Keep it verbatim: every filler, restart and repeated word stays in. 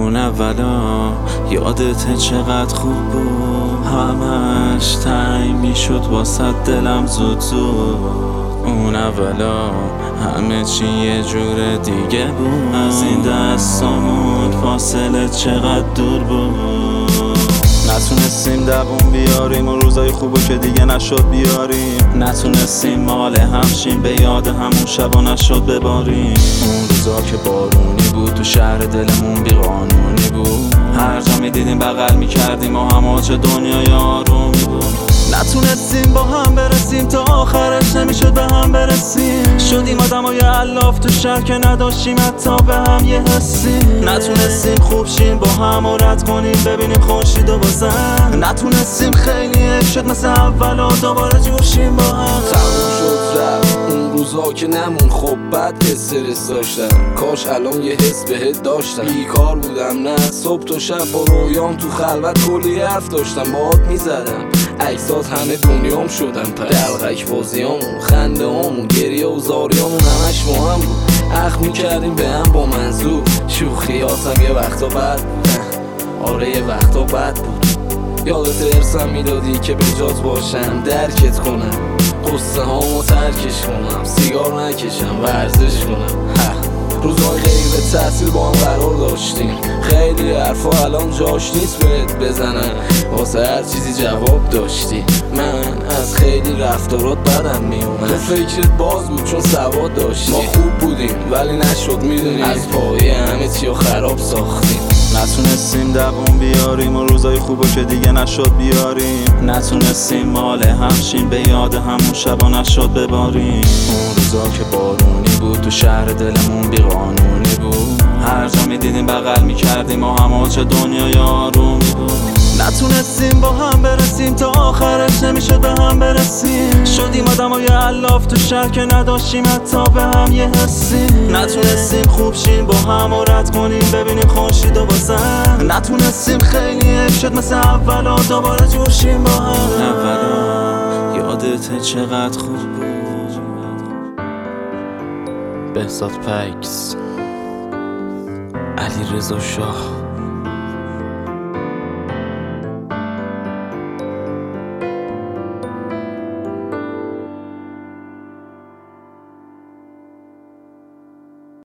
اون اولا یادت چقدر خوب بود، همش تنگ میشد واسه دلم زود زود. اون اولا همه چی یه جور دیگه بود، از این دستامون فاصله چقدر دور بود. نتونستیم دووم بیاریم و روزای خوبو که دیگه نشد بیاریم، نتونستیم مال همشیم به یاد همون شبا نشد بباریم. اون روزا که بارونی بود تو شهر دلمون بی قانونی بود، هر جا میدیدیم بغل میکردیم و همه چه دنیای آرومی بود. نتونستیم با هم برسیم تا آخرش نمیشد به هم برسیم، شدیم آدمای الاف تو شهر که نداشتیم حتی به هم یه حسی. نتونستیم خوب شیم با هم و رد کنیم ببینیم خورشید و بازم، نتونستیم خیلی حیف شد مثل اولا دوباره جور شیم با هم. تموم شد رفت اون روزا که نمون، خب بد استرس داشتم، کاش الان یه حس بهت داشتم. بیکار بودم نه صبح تا شب با رویام تو خلوت کلی حرف داشتم باهات میزدم، عکسات همه دنیام شدم پس دلغک بازیامون، خنده همون، گریه و زاریامون همش با هم بود. اخ میکردیم به هم با منظور، شوخیاتم یه وقتا بد بود، آره یه وقتا بد بود. یادت ارسم میدادی که به جات باشم، درکت کنم، قصه هامو ترکش کنم، سیگار نکشم، ورزش کنم. روزای غیر تحصیل با هم قرار داشتیم، خیلی حرفا الان جاش نیست بهت بزنم، واسه هر چیزی جواب داشتی. من از خیلی رفتارات بدم میومد، تو فکرت باز بود چون سواد داشتی. ما خوب بودیم ولی نشد میدونی، از پایه همه چیو خراب ساختیم. نتونستیم دووم بیاریم و روزای خوبو که دیگه نشد بیاریم، نتونستیم مال همشیم به یاد همون شبا نشد بباریم. اون روزا که بارونی بود تو شهر دلمون بی قانونی بود، هر جا میدیدیم بغل میکردیم و همه چه دنیای آرومی بود. نتونستیم با هم برسیم تا آخرش نمیشد به هم برسیم، شدیم آدمای الاف تو شهر که نداشتیم حتی به هم یه حسی. نتونستیم خوب شیم با هم و رد کنیم ببینیم خورشید و بازم، نتونستیم خیلی حیف شد مثل اولا دوباره جور شیم با هم. اولا یادت چقدر خوب بود. بهزاد پیکس، علیرضا شاه.